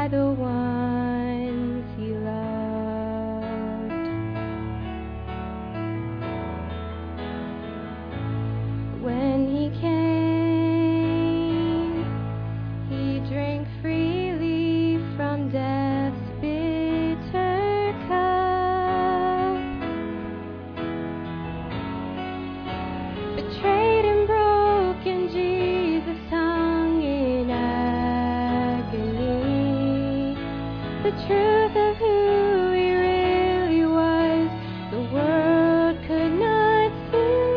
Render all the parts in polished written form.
by the ones he loved. When he came, he drank freely from death's bitter cup. Betrayed and broken, Jesus hung in agony. The truth of who he really was, the world could not see.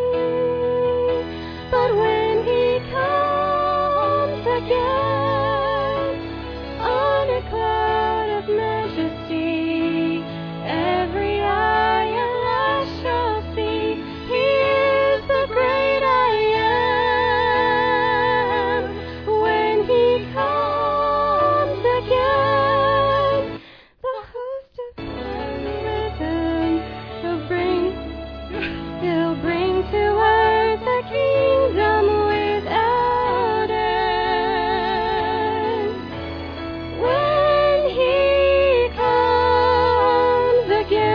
But when he comes again on a cloud of majesty, every eye at last shall see he is the great I am. When he comes again, the host of heaven with him, he'll bring to earth a kingdom without end. When he comes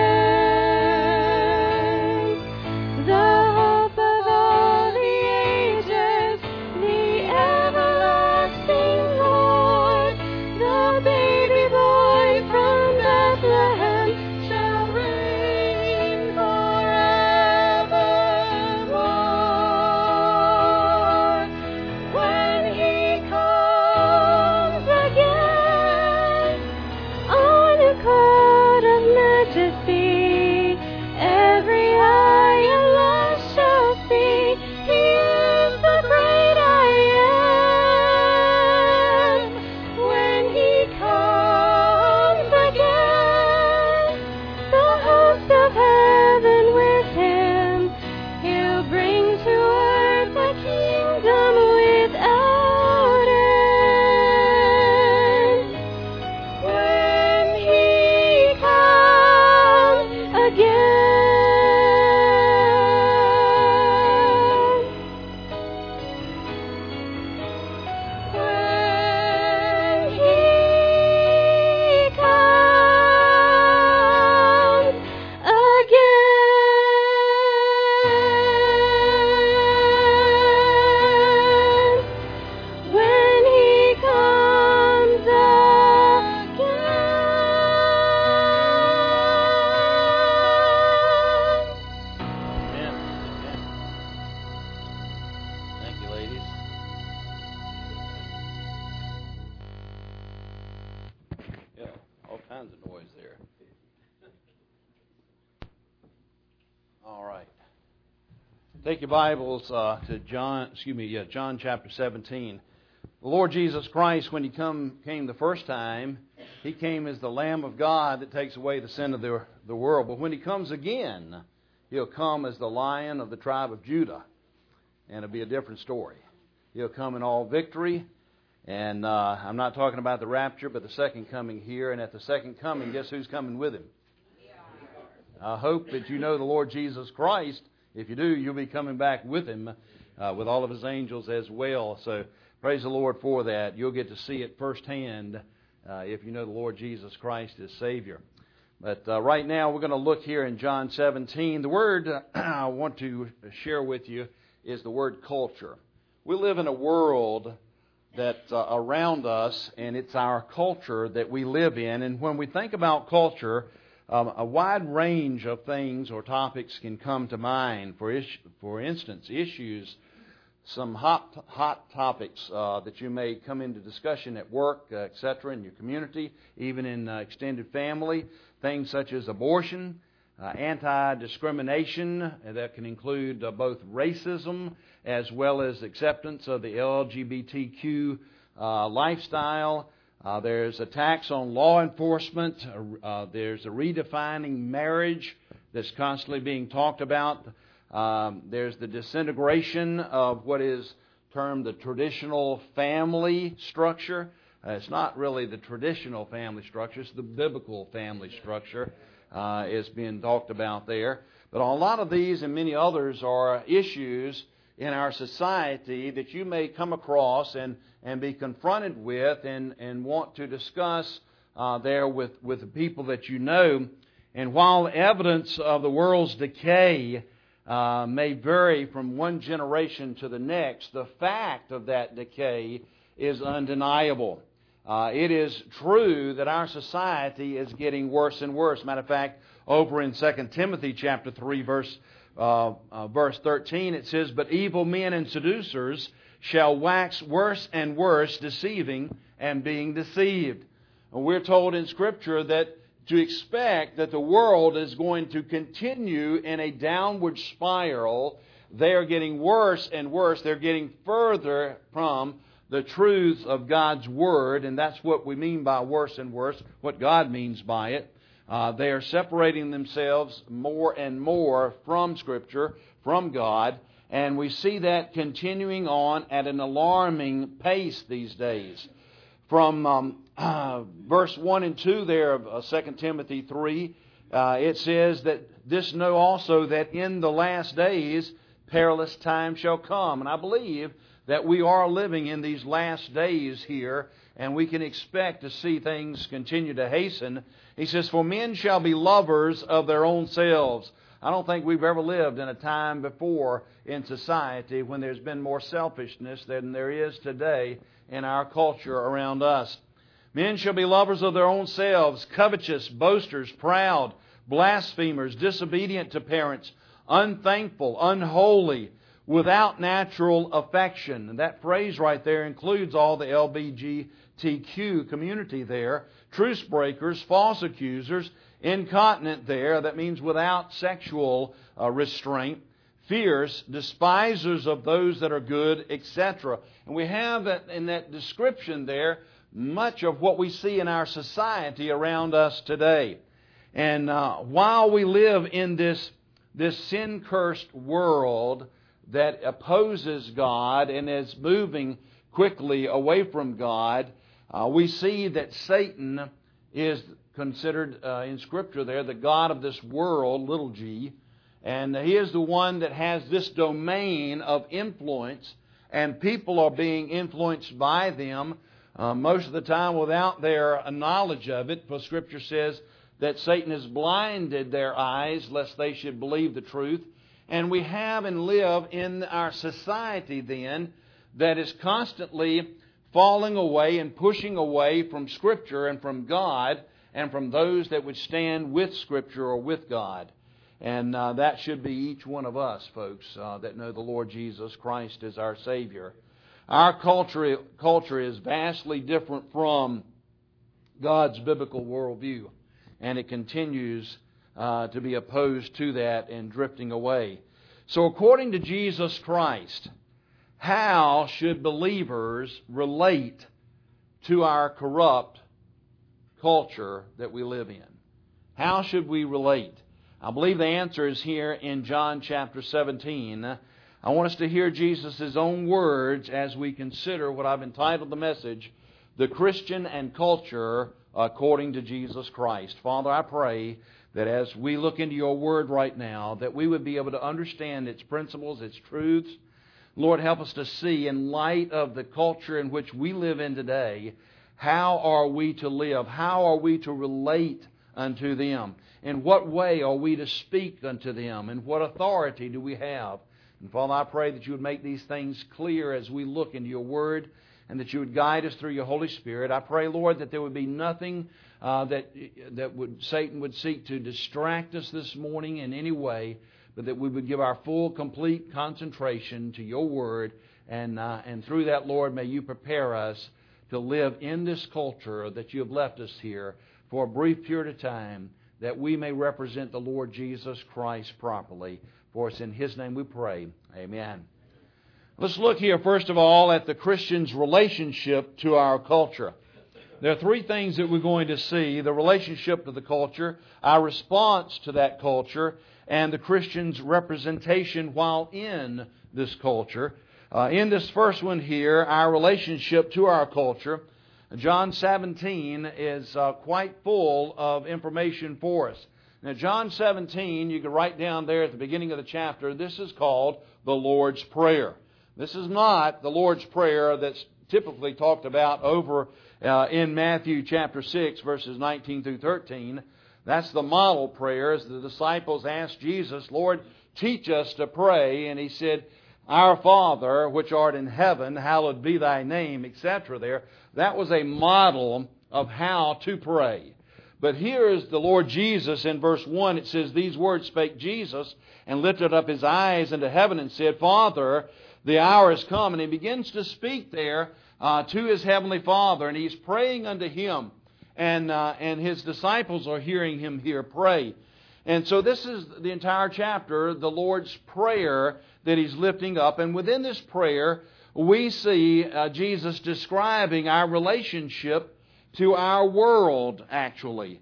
again, the hope of all the ages, the everlasting Lord, the baby boy from Bethlehem shall reign forevermore. When he comes again on a cloud of majesty, every eye at last shall see he is the great I am. When he comes again, the host of heaven with him, he'll bring to earth a kingdom without end. When he comes again. When he comes again. When he comes again. Amen. Amen. Thank you, ladies. Yeah, all kinds of noise there. All right. Take your Bibles to John chapter 17. The Lord Jesus Christ, when he came the first time, he came as the Lamb of God that takes away the sin of the world. But when he comes again, he'll come as the Lion of the tribe of Judah. And it'll be a different story. He'll come in all victory. And I'm not talking about the rapture, but the second coming here. And at the second coming, guess who's coming with him? I hope that you know the Lord Jesus Christ. If you do, you'll be coming back with him, with all of his angels as well. So praise the Lord for that. You'll get to see it firsthand if you know the Lord Jesus Christ as Savior. But right now we're going to look here in John 17. The word I want to share with you is the word culture. We live in a world that around us, and it's our culture that we live in. And when we think about culture, a wide range of things or topics can come to mind. For instance, issues, some hot topics that you may come into discussion at work, etc., in your community, even in extended family. Things such as abortion, anti-discrimination, that can include both racism as well as acceptance of the LGBTQ lifestyle. There's attacks on law enforcement. There's a redefining marriage that's constantly being talked about. There's the disintegration of what is termed the traditional family structure. It's not really the traditional family structure. It's the biblical family structure is being talked about there. But a lot of these and many others are issues in our society that you may come across and be confronted with and want to discuss there with the people that you know. And while evidence of the world's decay may vary from one generation to the next, the fact of that decay is undeniable. It is true that our society is getting worse and worse. Matter of fact, over in 2 Timothy chapter 3, verse 13, it says, "But evil men and seducers shall wax worse and worse, deceiving and being deceived." And we're told in Scripture that to expect that the world is going to continue in a downward spiral. They are getting worse and worse. They're getting further from the truths of God's Word, and that's what we mean by worse and worse, what God means by it. They are separating themselves more and more from Scripture, from God, and we see that continuing on at an alarming pace these days. From verse 1 and 2 there of 2 Timothy 3, it says that this know also that in the last days perilous times shall come. And I believe that we are living in these last days here, and we can expect to see things continue to hasten. He says, "For men shall be lovers of their own selves." I don't think we've ever lived in a time before in society when there's been more selfishness than there is today in our culture around us. "Men shall be lovers of their own selves, covetous, boasters, proud, blasphemers, disobedient to parents, unthankful, unholy, without natural affection." And that phrase right there includes all the LGBTQ community there. "Truce breakers, false accusers, incontinent" there. That means without sexual restraint. "Fierce, despisers of those that are good," etc. And we have that in that description there much of what we see in our society around us today. And while we live in this sin-cursed world that opposes God and is moving quickly away from God, we see that Satan is considered in Scripture there the god of this world, little g, and he is the one that has this domain of influence, and people are being influenced by them most of the time without their knowledge of it, for Scripture says that Satan has blinded their eyes lest they should believe the truth. And we have and live in our society then that is constantly falling away and pushing away from Scripture and from God and from those that would stand with Scripture or with God. And that should be each one of us, folks, that know the Lord Jesus Christ as our Savior. Our culture is vastly different from God's biblical worldview, and it continues to be opposed to that and drifting away. So according to Jesus Christ, how should believers relate to our corrupt culture that we live in? How should we relate? I believe the answer is here in John chapter 17. I want us to hear Jesus' own words as we consider what I've entitled the message, "The Christian and Culture According to Jesus Christ." Father, I pray that as we look into your Word right now, that we would be able to understand its principles, its truths. Lord, help us to see in light of the culture in which we live in today, how are we to live? How are we to relate unto them? In what way are we to speak unto them? And what authority do we have? And Father, I pray that you would make these things clear as we look into your Word, and that you would guide us through your Holy Spirit. I pray, Lord, that there would be nothing that Satan would seek to distract us this morning in any way, but that we would give our full, complete concentration to your Word. And through that, Lord, may you prepare us to live in this culture that you have left us here for a brief period of time, that we may represent the Lord Jesus Christ properly. For it's in His name we pray. Amen. Let's look here, first of all, at the Christian's relationship to our culture. There are three things that we're going to see: the relationship to the culture, our response to that culture, and the Christian's representation while in this culture. In this first one here, our relationship to our culture, John 17 is quite full of information for us. Now, John 17, you can write down there at the beginning of the chapter, this is called the Lord's Prayer. This is not the Lord's Prayer that's typically talked about over in Matthew chapter 6, verses 19 through 13. That's the model prayer. As the disciples asked Jesus, Lord, teach us to pray. And He said, Our Father, which art in heaven, hallowed be Thy name, etc. there. That was a model of how to pray. But here is the Lord Jesus in verse 1. It says, These words spake Jesus, and lifted up His eyes into heaven, and said, Father, the hour is come. And He begins to speak there to His Heavenly Father, and He's praying unto Him. And His disciples are hearing Him here pray. And so this is the entire chapter, the Lord's Prayer that He's lifting up. And within this prayer, we see Jesus describing our relationship to our world, actually,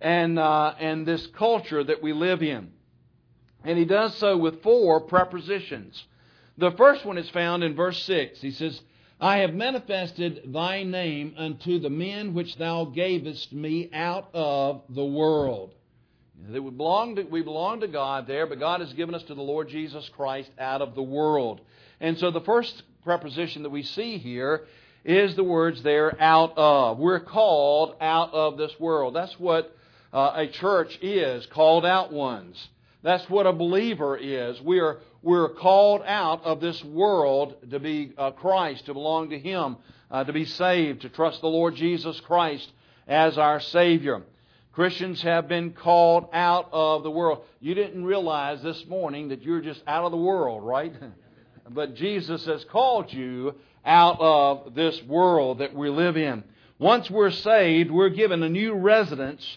and this culture that we live in. And He does so with 4 prepositions. The first one is found in verse 6. He says, I have manifested Thy name unto the men which Thou gavest me out of the world. We belong to God there, but God has given us to the Lord Jesus Christ out of the world. And so the first preposition that we see here is the words there, out of. We're called out of this world. That's what a church is, called out ones. That's what a believer is. We're called out of this world to be Christ, to belong to Him, to be saved, to trust the Lord Jesus Christ as our Savior. Christians have been called out of the world. You didn't realize this morning that you're just out of the world, right? But Jesus has called you out of this world that we live in. Once we're saved, we're given a new residence.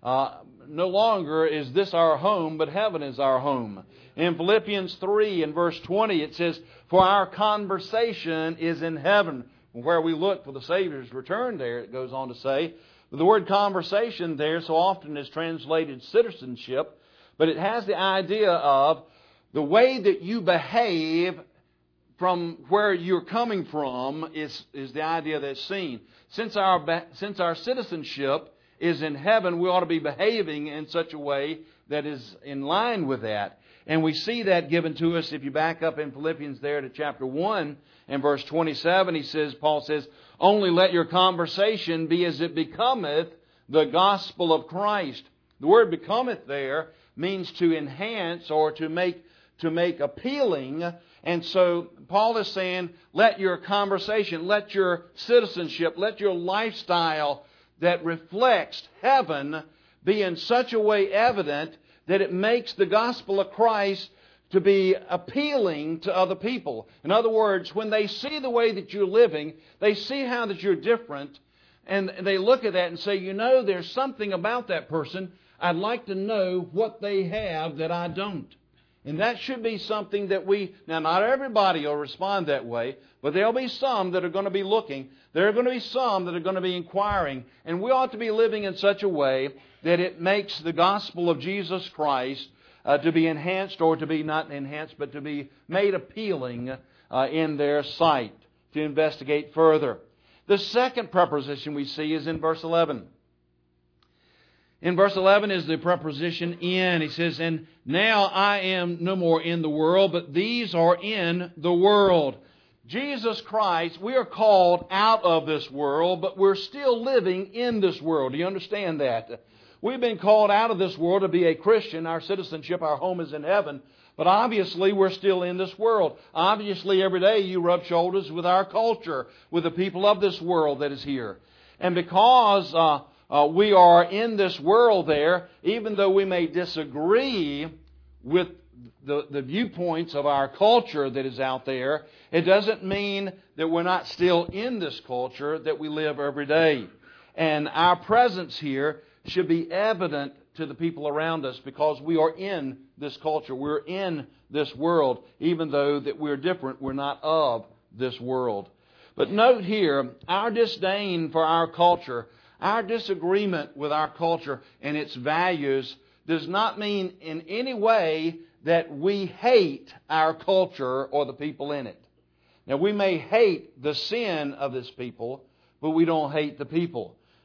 No longer is this our home, but heaven is our home. In Philippians 3 and verse 20, it says, For our conversation is in heaven. Where we look for the Savior's return there, it goes on to say. The word conversation there so often is translated citizenship, but it has the idea of the way that you behave from where you're coming from is the idea that's seen. Since our citizenship is in heaven, we ought to be behaving in such a way that is in line with that. And we see that given to us if you back up in Philippians there to chapter 1 and verse 27. Paul says, Only let your conversation be as it becometh the gospel of Christ. The word becometh there means to enhance or to make appealing. And so Paul is saying, let your conversation, let your citizenship, let your lifestyle that reflects heaven be in such a way evident that it makes the gospel of Christ to be appealing to other people. In other words, when they see the way that you're living, they see how that you're different, and they look at that and say, there's something about that person. I'd like to know what they have that I don't. And that should be something that now not everybody will respond that way, but there'll be some that are going to be looking. There are going to be some that are going to be inquiring. And we ought to be living in such a way that it makes the gospel of Jesus Christ to be enhanced, or to be not enhanced, but to be made appealing in their sight, to investigate further. The second preposition we see is in verse 11. In verse 11 is the preposition in. He says, And now I am no more in the world, but these are in the world. Jesus Christ, we are called out of this world, but we're still living in this world. Do you understand that? We've been called out of this world to be a Christian. Our citizenship, our home is in heaven. But obviously we're still in this world. Obviously every day you rub shoulders with our culture, with the people of this world that is here. And because we are in this world there, even though we may disagree with the viewpoints of our culture that is out there, it doesn't mean that we're not still in this culture that we live every day. And our presence here should be evident to the people around us because we are in this culture. We're in this world. Even though that we're different, we're not of this world. But note here, our disdain for our culture, our disagreement with our culture and its values does not mean in any way that we hate our culture or the people in it. Now, we may hate the sin of this people, but we don't hate the people.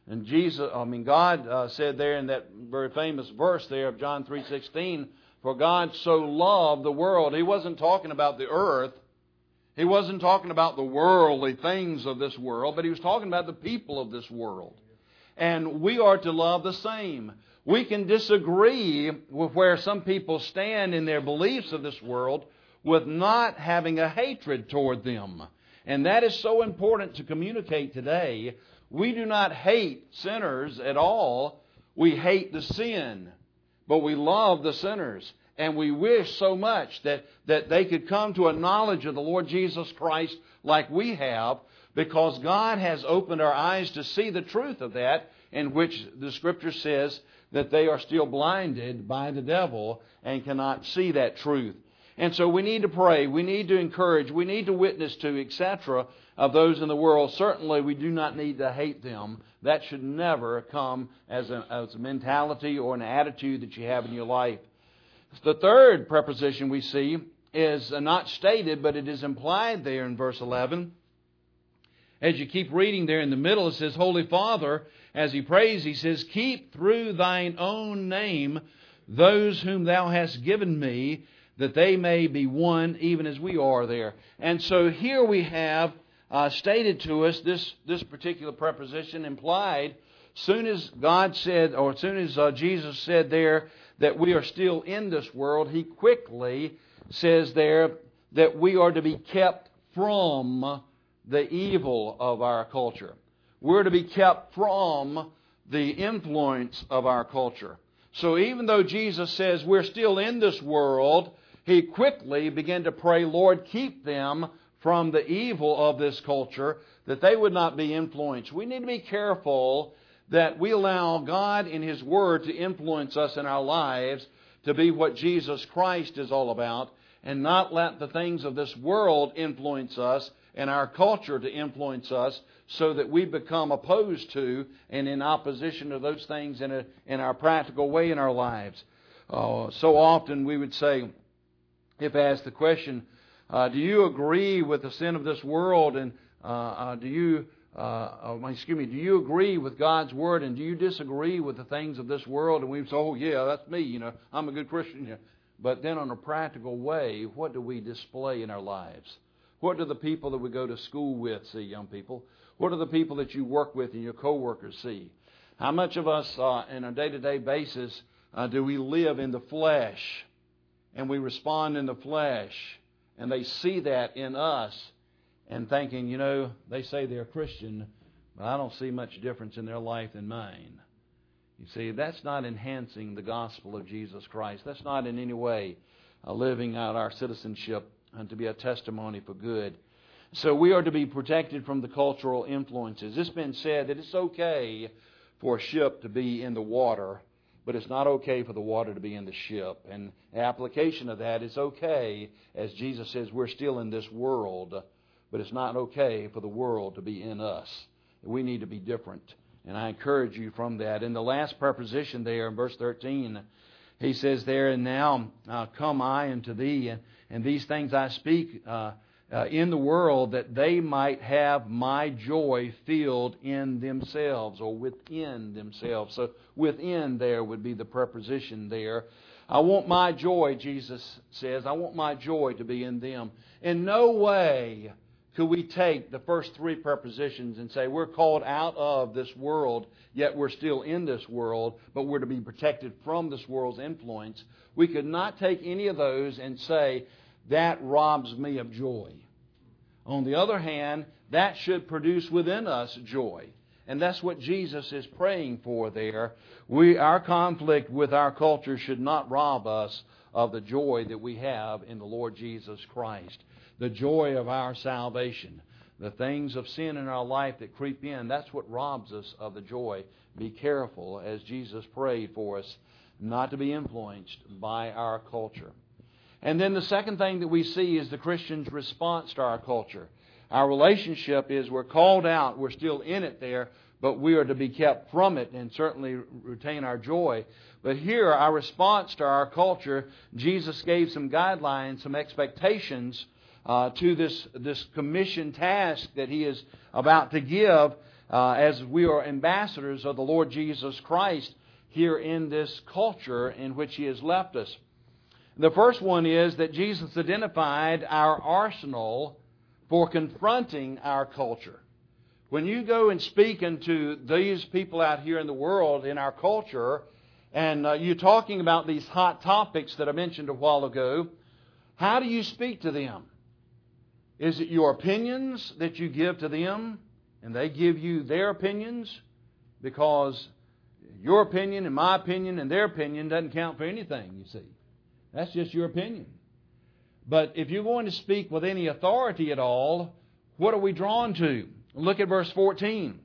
And God said there in that very famous verse there of John 3:16, for God so loved the world. He wasn't talking about the earth. He wasn't talking about the worldly things of this world, but He was talking about the people of this world. And we are to love the same. We can disagree with where some people stand in their beliefs of this world with not having a hatred toward them. And that is so important to communicate today. We do not hate sinners at all. We hate the sin, but we love the sinners. And we wish so much that they could come to a knowledge of the Lord Jesus Christ like we have, because God has opened our eyes to see the truth of that, in which the Scripture says that they are still blinded by the devil and cannot see that truth. And so we need to pray, we need to encourage, we need to witness to, etc., of those in the world. Certainly we do not need to hate them. That should never come as a mentality or an attitude that you have in your life. The third preposition we see is not stated, but it is implied there in verse 11. As you keep reading there in the middle, it says, Holy Father, as He prays, He says, keep through Thine own name those whom Thou hast given me, that they may be one, even as we are there. And so here we have stated to us this particular preposition implied. Soon as God said, or as soon as Jesus said there that we are still in this world, He quickly says there that we are to be kept from the evil of our culture. We're to be kept from the influence of our culture. So even though Jesus says we're still in this world, He quickly began to pray, Lord, keep them from the evil of this culture, that they would not be influenced. We need to be careful that we allow God in His Word to influence us in our lives to be what Jesus Christ is all about, and not let the things of this world influence us and our culture to influence us, so that we become opposed to and in opposition to those things in our practical way in our lives. So often we would say, if asked the question, do you agree with the sin of this world, and do you agree with God's Word, and do you disagree with the things of this world? And we say, oh yeah, that's me, I'm a good Christian. But then on a practical way, what do we display in our lives? What do the people that we go to school with see, young people? What do the people that you work with and your co-workers see? How much of us on a day-to-day basis do we live in the flesh, and we respond in the flesh, and they see that in us, and thinking, they say they're Christian, but I don't see much difference in their life than mine. You see, that's not enhancing the gospel of Jesus Christ. That's not in any way living out our citizenship and to be a testimony for good. So we are to be protected from the cultural influences. It's been said that it's okay for a ship to be in the water, but it's not okay for the water to be in the ship. And the application of that is okay, as Jesus says, we're still in this world, but it's not okay for the world to be in us. We need to be different. And I encourage you from that. In the last preposition there in verse 13, He says there, and now come I unto thee, and these things I speak in the world, that they might have my joy filled in themselves, or within themselves. So within there would be the preposition there. I want my joy, Jesus says, I want my joy to be in them. In no way could we take the first three prepositions and say we're called out of this world, yet we're still in this world, but we're to be protected from this world's influence. We could not take any of those and say that robs me of joy. On the other hand, that should produce within us joy. And that's what Jesus is praying for there. Our conflict with our culture should not rob us of the joy that we have in the Lord Jesus Christ. The joy of our salvation. The things of sin in our life that creep in, that's what robs us of the joy. Be careful, as Jesus prayed for us, not to be influenced by our culture. And then the second thing that we see is the Christian's response to our culture. Our relationship is we're called out, we're still in it there, but we are to be kept from it and certainly retain our joy. But here, our response to our culture, Jesus gave some guidelines, some expectations to this commission task that He is about to give, as we are ambassadors of the Lord Jesus Christ here in this culture in which He has left us. The first one is that Jesus identified our arsenal for confronting our culture. When you go and speak into these people out here in the world, in our culture, and you're talking about these hot topics that I mentioned a while ago, how do you speak to them? Is it your opinions that you give to them, and they give you their opinions? Because your opinion and my opinion and their opinion doesn't count for anything, you see. That's just your opinion. But if you're going to speak with any authority at all, what are we drawn to? Look at verse 14.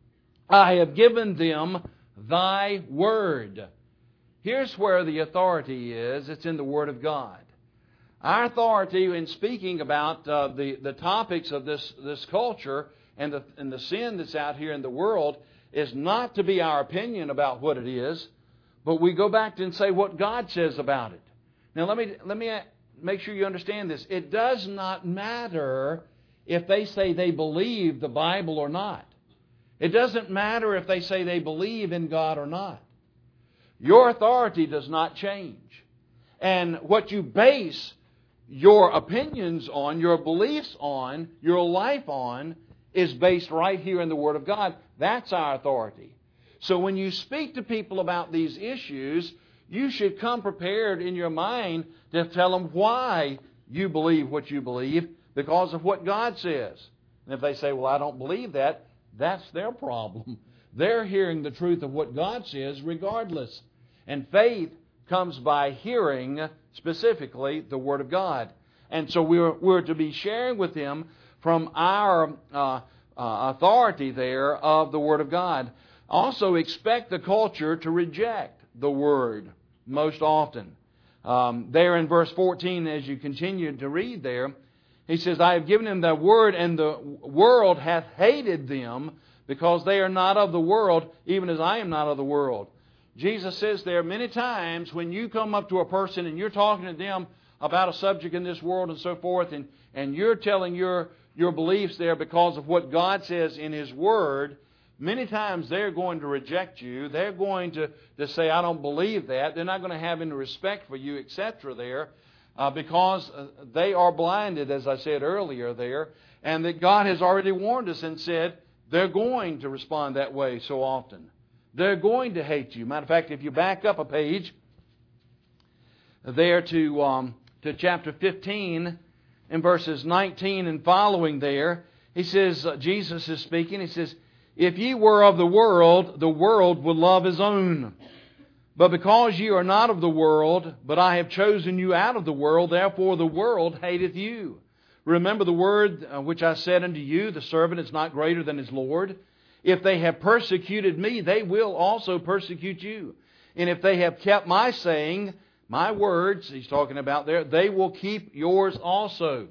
I have given them thy word. Here's where the authority is. It's in the Word of God. Our authority in speaking about the topics of this culture and the sin that's out here in the world is not to be our opinion about what it is, but we go back and say what God says about it. Now let me make sure you understand this. It does not matter if they say they believe the Bible or not. It doesn't matter if they say they believe in God or not. Your authority does not change. And what you base your opinions on, your beliefs on, your life on, is based right here in the Word of God. That's our authority. So when you speak to people about these issues, you should come prepared in your mind to tell them why you believe what you believe because of what God says. And if they say, well, I don't believe that, that's their problem. They're hearing the truth of what God says regardless. And faith comes by hearing specifically the Word of God. And so we're to be sharing with them from our authority there of the Word of God. Also expect the culture to reject the Word most often. There in verse 14, as you continue to read there, he says, I have given them thy word, and the world hath hated them, because they are not of the world, even as I am not of the world. Jesus says there many times when you come up to a person and you're talking to them about a subject in this world and so forth, and you're telling your beliefs there because of what God says in His Word, many times they're going to reject you. They're going to say, I don't believe that. They're not going to have any respect for you, etc. there, because they are blinded, as I said earlier there, and that God has already warned us and said they're going to respond that way so often. They're going to hate you. Matter of fact, if you back up a page there to chapter 15 in verses 19 and following there, he says, Jesus is speaking, he says, if ye were of the world would love his own. But because ye are not of the world, but I have chosen you out of the world, therefore the world hateth you. Remember the word which I said unto you, the servant is not greater than his Lord. If they have persecuted me, they will also persecute you. And if they have kept my saying, my words, he's talking about there, they will keep yours also.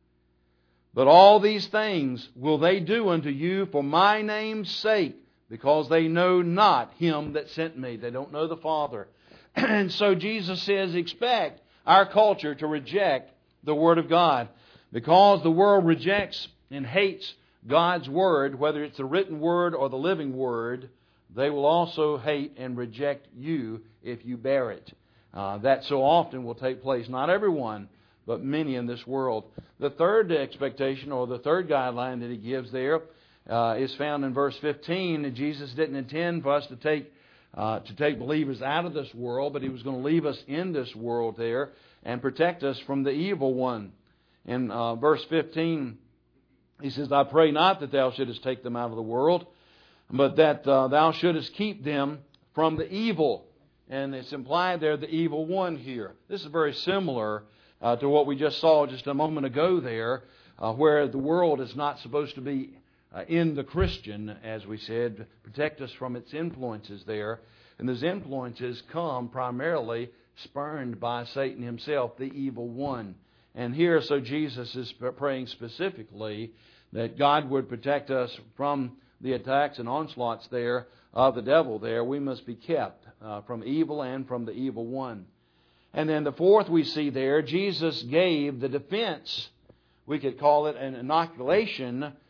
But all these things will they do unto you for my name's sake, because they know not him that sent me. They don't know the Father. And so Jesus says, expect our culture to reject the Word of God. Because the world rejects and hates God's Word, whether it's the written Word or the living Word, they will also hate and reject you if you bear it. That so often will take place. Not everyone, but many in this world. The third expectation, or the third guideline that he gives there, is found in verse 15. Jesus didn't intend for us to take believers out of this world, but He was going to leave us in this world there and protect us from the evil one. In verse 15, he says, I pray not that thou shouldest take them out of the world, but that thou shouldest keep them from the evil. And it's implied there, the evil one here. This is very similar to what we just saw just a moment ago there, where the world is not supposed to be in the Christian, as we said, protect us from its influences there. And those influences come primarily spurned by Satan himself, the evil one. And here, so Jesus is praying specifically that God would protect us from the attacks and onslaughts there of the devil there. We must be kept from evil and from the evil one. And then the fourth we see there, Jesus gave the defense, we could call it an inoculation,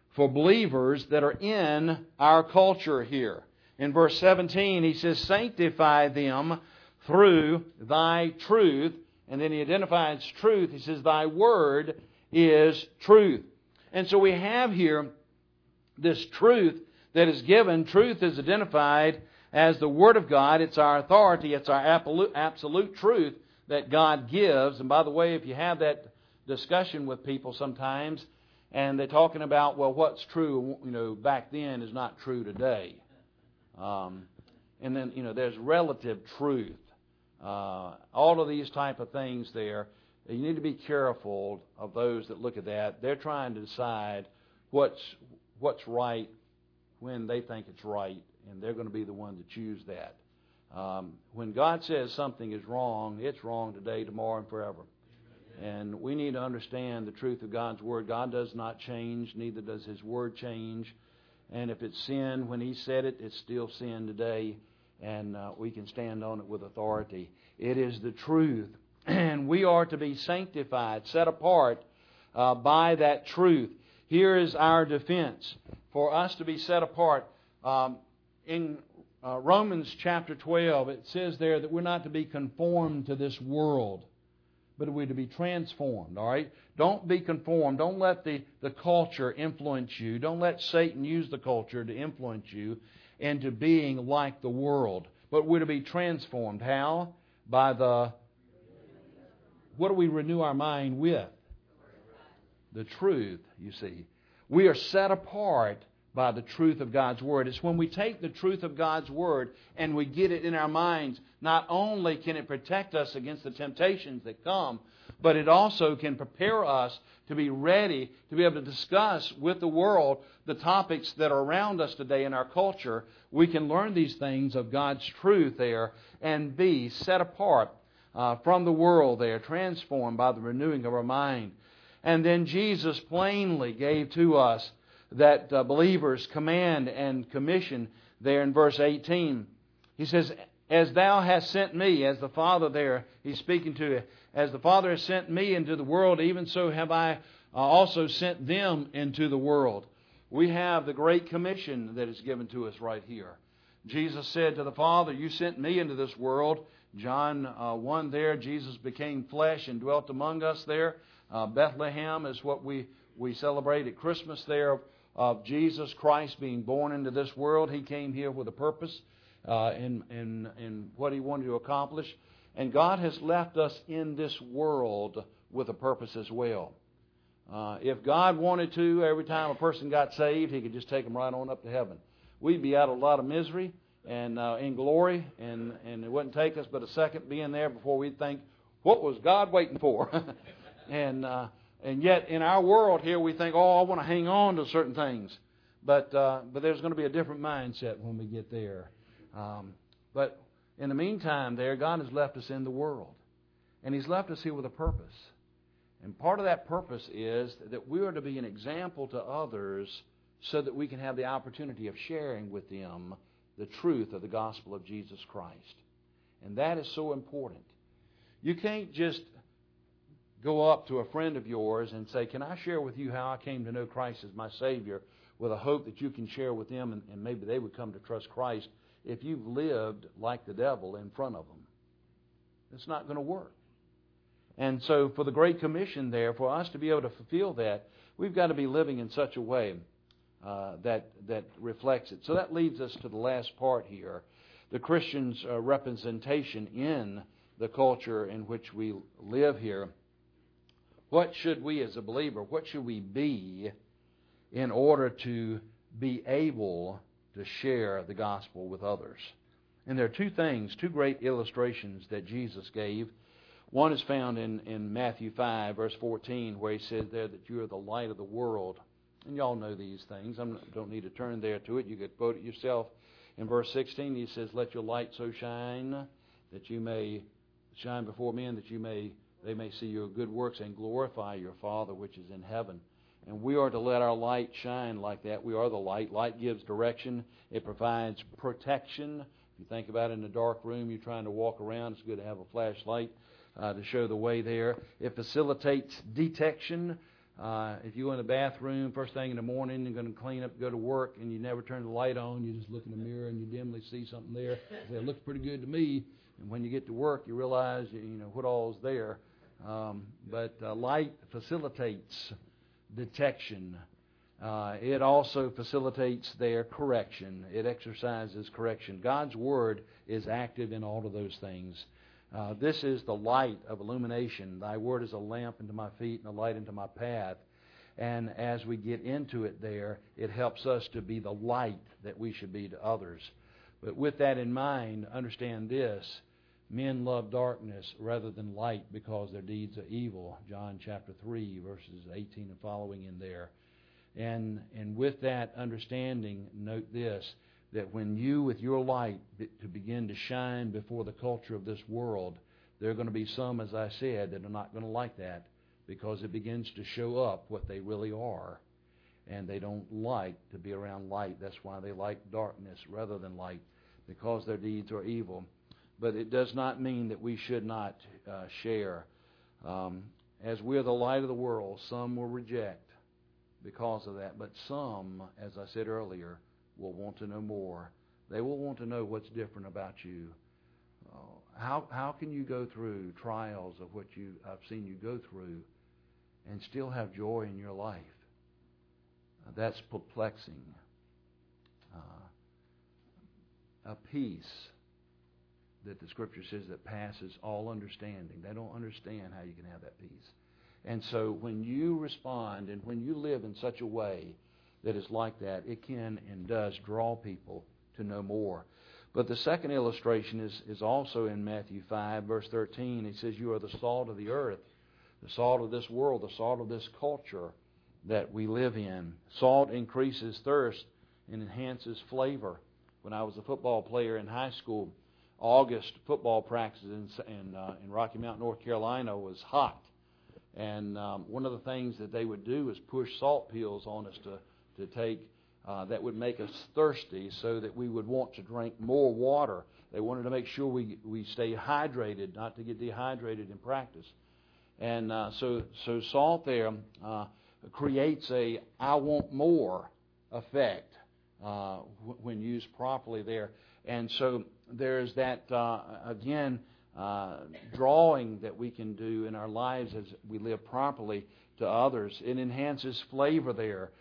for believers that are in our culture here. In verse 17, he says, sanctify them through thy truth. And then he identifies truth. He says, thy word is truth. And so we have here this truth that is given. Truth is identified as the Word of God. It's our authority. It's our absolute truth that God gives. And by the way, if you have that discussion with people sometimes, and they're talking about, well, what's true, back then is not true today. And then, there's relative truth. All of these type of things there, you need to be careful of those that look at that. They're trying to decide what's right when they think it's right, and they're going to be the one to choose that. When God says something is wrong, it's wrong today, tomorrow, and forever. And we need to understand the truth of God's Word. God does not change, neither does His Word change. And if it's sin when He said it, it's still sin today, and we can stand on it with authority. It is the truth. And we are to be sanctified, set apart by that truth. Here is our defense for us to be set apart. In Romans chapter 12, it says there that we're not to be conformed to this world, but we're to be transformed, all right? Don't be conformed. Don't let the culture influence you. Don't let Satan use the culture to influence you into being like the world. But we're to be transformed. How? By what do we renew our mind with? The truth, you see. We are set apart by the truth of God's Word. It's when we take the truth of God's Word and we get it in our minds, not only can it protect us against the temptations that come, but it also can prepare us to be ready to be able to discuss with the world the topics that are around us today in our culture. We can learn these things of God's truth there and be set apart from the world there, transformed by the renewing of our mind. And then Jesus plainly gave to us that believers command and commission there in verse 18. He says, as thou hast sent me, as the Father there, he's speaking to you, as the Father has sent me into the world, even so have I also sent them into the world. We have the Great Commission that is given to us right here. Jesus said to the Father, you sent me into this world. John 1 there, Jesus became flesh and dwelt among us there. Bethlehem is what we celebrate at Christmas there of Jesus Christ being born into this world. He came here with a purpose in what He wanted to accomplish. And God has left us in this world with a purpose as well. If God wanted to, every time a person got saved, He could just take them right on up to heaven. We'd be out of a lot of misery and in glory, and it wouldn't take us but a second being there before we'd think, what was God waiting for? And yet in our world here we think, I want to hang on to certain things. But there's going to be a different mindset when we get there. But in the meantime there, God has left us in the world. And He's left us here with a purpose. And part of that purpose is that we are to be an example to others so that we can have the opportunity of sharing with them the truth of the gospel of Jesus Christ. And that is so important. You can't just go up to a friend of yours and say, can I share with you how I came to know Christ as my Savior, with a hope that you can share with them and maybe they would come to trust Christ, if you've lived like the devil in front of them. It's not going to work. And so for the Great Commission there, for us to be able to fulfill that, we've got to be living in such a way that reflects it. So that leads us to the last part here, the Christian's representation in the culture in which we live here. What should we as a believer, what should we be in order to be able to share the gospel with others? And there are two great illustrations that Jesus gave. One is found in Matthew 5, verse 14, where He said there that you are the light of the world. And you all know these things. I don't need to turn there to it. You could quote it yourself. In verse 16, He says, let your light so shine that you may shine before men, that they may see your good works and glorify your Father which is in heaven. And we are to let our light shine like that. We are the light. Light gives direction. It provides protection. If you think about it, in a dark room, you're trying to walk around, it's good to have a flashlight to show the way there. It facilitates detection. If you go in the bathroom first thing in the morning, you're going to clean up, go to work, and you never turn the light on. You just look in the mirror and you dimly see something there. You say, it looks pretty good to me. And when you get to work, you realize what all is there. But light facilitates detection. It also facilitates their correction. It exercises correction. God's Word is active in all of those things. This is the light of illumination. Thy Word is a lamp unto my feet and a light unto my path. And as we get into it there, it helps us to be the light that we should be to others. But with that in mind, understand this. Men love darkness rather than light because their deeds are evil. John chapter 3, verses 18 and following in there. And with that understanding, note this, that when you, with your light, to begin to shine before the culture of this world, there are going to be some, as I said, that are not going to like that because it begins to show up what they really are. And they don't like to be around light. That's why they like darkness rather than light, because their deeds are evil. But it does not mean that we should not share. As we're the light of the world, some will reject because of that. But some, as I said earlier, will want to know more. They will want to know what's different about you. How can you go through trials of what I've seen you go through and still have joy in your life? That's perplexing. A peace that the Scripture says that passes all understanding. They don't understand how you can have that peace. And so when you respond and when you live in such a way that is like that, it can and does draw people to know more. But the second illustration is also in Matthew 5, verse 13. He says, you are the salt of the earth, the salt of this world, the salt of this culture that we live in. Salt increases thirst and enhances flavor. When I was a football player in high school, August football practice in Rocky Mount, North Carolina was hot. And one of the things that they would do is push salt pills on us to take that would make us thirsty so that we would want to drink more water. They wanted to make sure we stay hydrated, not to get dehydrated in practice. And so salt there creates a I want more effect when used properly there. And so there's that, drawing that we can do in our lives as we live properly to others. It enhances flavor there.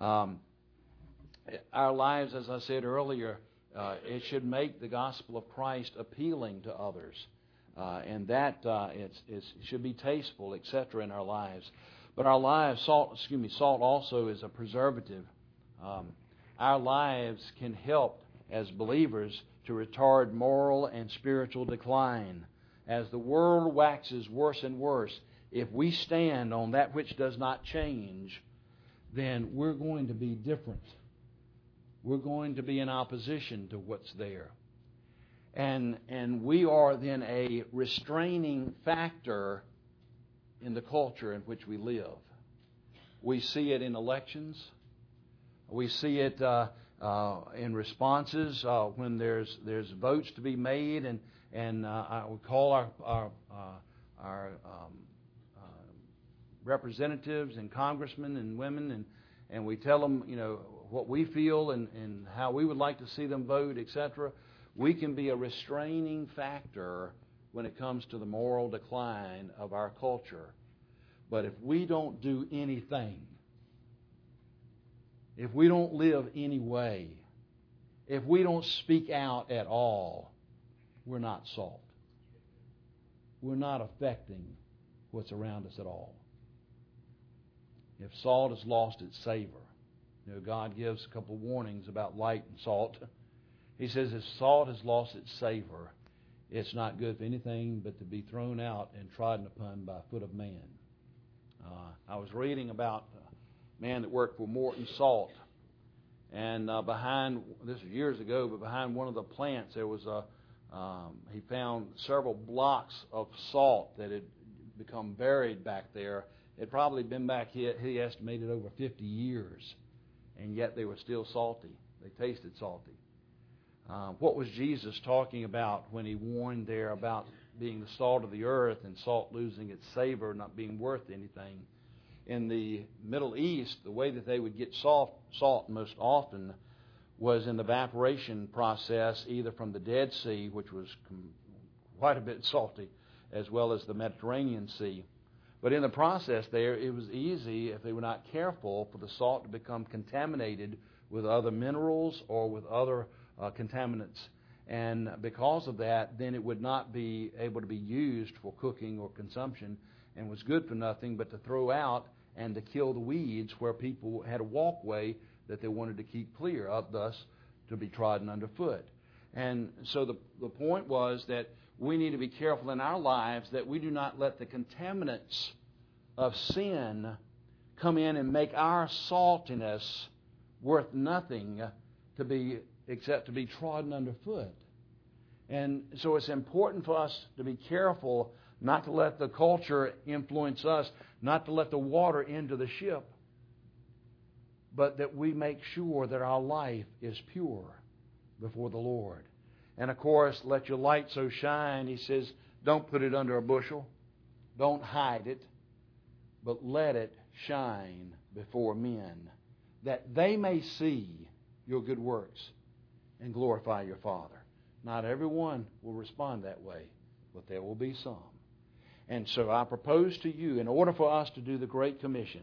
Our lives, as I said earlier, it should make the gospel of Christ appealing to others. And that it should be tasteful, etc. in our lives. But our lives, salt also is a preservative. Our lives can help as believers to retard moral and spiritual decline. As the world waxes worse and worse, if we stand on that which does not change, then we're going to be different. We're going to be in opposition to what's there. And we are then a restraining factor in the culture in which we live. We see it in elections. We see it in responses when there's votes to be made, and I would call our representatives and congressmen and women, and we tell them what we feel and how we would like to see them vote, etc. We can be a restraining factor when it comes to the moral decline of our culture. But if we don't do anything, if we don't live any way, if we don't speak out at all, we're not salt. We're not affecting what's around us at all. If salt has lost its savor, God gives a couple of warnings about light and salt. He says if salt has lost its savor, it's not good for anything but to be thrown out and trodden upon by foot of man. I was reading about a man that worked for Morton Salt, and this was years ago, but behind one of the plants there was he found several blocks of salt that had become buried back there. It had probably been back, he estimated, over 50 years, and yet they were still salty. They tasted salty. What was Jesus talking about when he warned there about being the salt of the earth and salt losing its savor, not being worth anything? in the Middle East, the way that they would get salt most often was in the evaporation process, either from the Dead Sea, which was quite a bit salty, as well as the Mediterranean Sea. But in the process there, it was easy, if they were not careful, for the salt to become contaminated with other minerals or with other contaminants. And because of that, then it would not be able to be used for cooking or consumption, and was good for nothing but to throw out and to kill the weeds where people had a walkway that they wanted to keep clear of, thus to be trodden underfoot. And so the point was that we need to be careful in our lives that we do not let the contaminants of sin come in and make our saltiness worth nothing except to be trodden underfoot. And so it's important for us to be careful not to let the culture influence us, not to let the water into the ship, but that we make sure that our life is pure before the Lord. And of course, let your light so shine, he says, don't put it under a bushel, don't hide it, but let it shine before men, that they may see your good works and glorify your Father. Not everyone will respond that way, but there will be some. And so I propose to you, in order for us to do the Great Commission,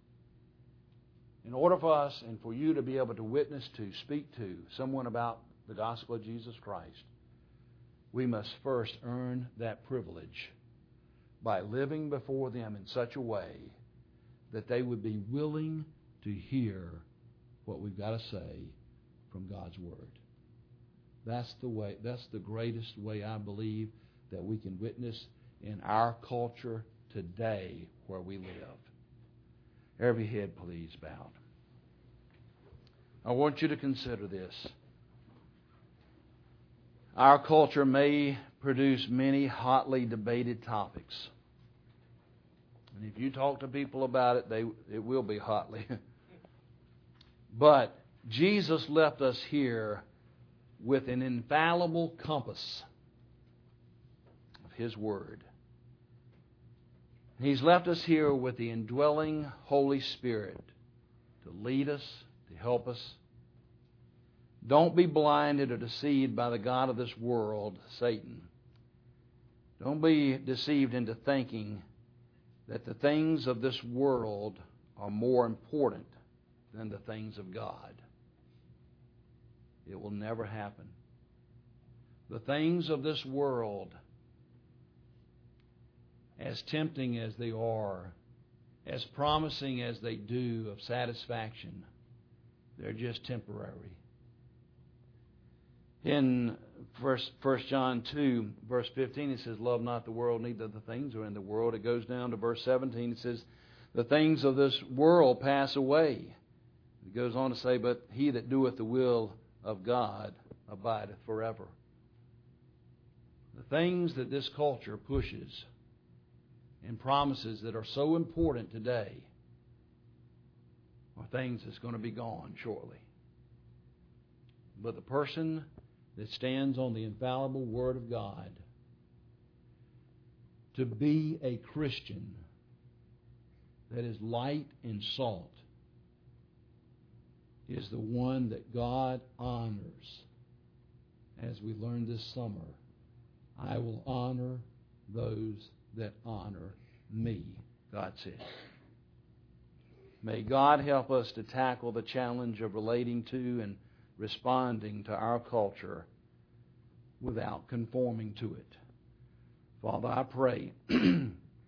in order for us and for you to be able to witness to, speak to someone about the gospel of Jesus Christ, we must first earn that privilege by living before them in such a way that they would be willing to hear what we've got to say from God's Word. That's the way. That's the greatest way, I believe, that we can witness in our culture today where we live. Every head, please, bowed. I want you to consider this. Our culture may produce many hotly debated topics. And if you talk to people about it, it will be hotly. But Jesus left us here with an infallible compass of His Word. He's left us here with the indwelling Holy Spirit to lead us, to help us. Don't be blinded or deceived by the god of this world, Satan. Don't be deceived into thinking that the things of this world are more important than the things of God. It will never happen. The things of this world, as tempting as they are, as promising as they do of satisfaction, they're just temporary. In 1 John 2, verse 15, it says, love not the world, neither the things are in the world. It goes down to verse 17, it says, the things of this world pass away. It goes on to say, but he that doeth the will of God abideth forever. The things that this culture pushes and promises that are so important today are things that's going to be gone shortly. But the person that stands on the infallible Word of God, to be a Christian that is light and salt, is the one that God honors. As we learned this summer, I will honor those that honor me, God said. May God help us to tackle the challenge of relating to and responding to our culture without conforming to it. Father, I pray that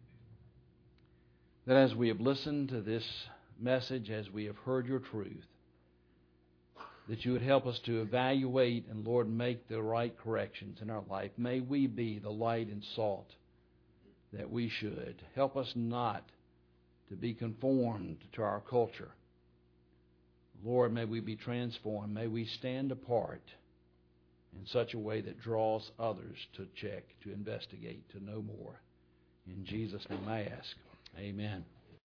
as we have listened to this message, as we have heard your truth, that you would help us to evaluate and, Lord, make the right corrections in our life. May we be the light and salt that we should. Help us not to be conformed to our culture. Lord, may we be transformed. May we stand apart in such a way that draws others to check, to investigate, to know more. In Jesus' name I ask. Amen.